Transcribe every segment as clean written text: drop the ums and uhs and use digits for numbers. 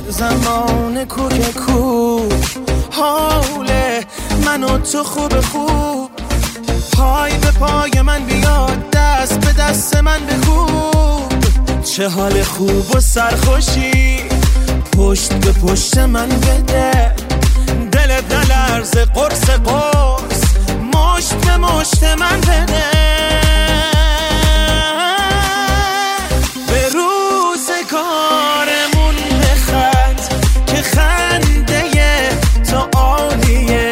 زمان کوک کوک حاله من و تو خوب خوب پای به پای من بیاد دست به دست من بکوب چه حال خوب و سرخوشی پشت به پشت من بده دلت نلرزه قرص قرص مشت به مشت من بده به روزگارمون بخند که خنده تو عالیه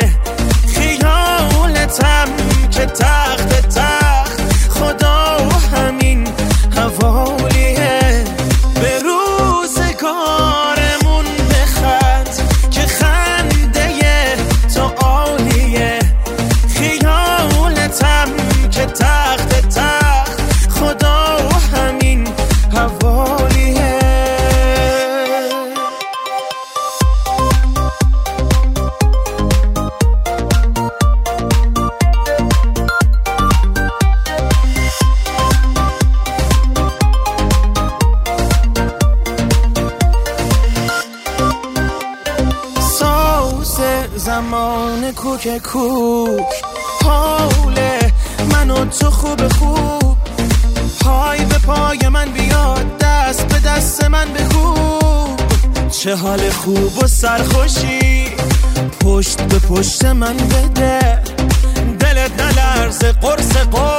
خیالتم که تخت تخت خدا و همین حوالیه به روزگارمون بخند که خنده تو عالیه خیالتم که تخت تخت خدا و همین حوالیه زمان کوک کوک حاله من و تو خوب خوب پای به پای من بیاد دست به دست من بکوب چه حال خوب و سرخوشی پشت به پشت من بده دلت نلرزه قرص قرص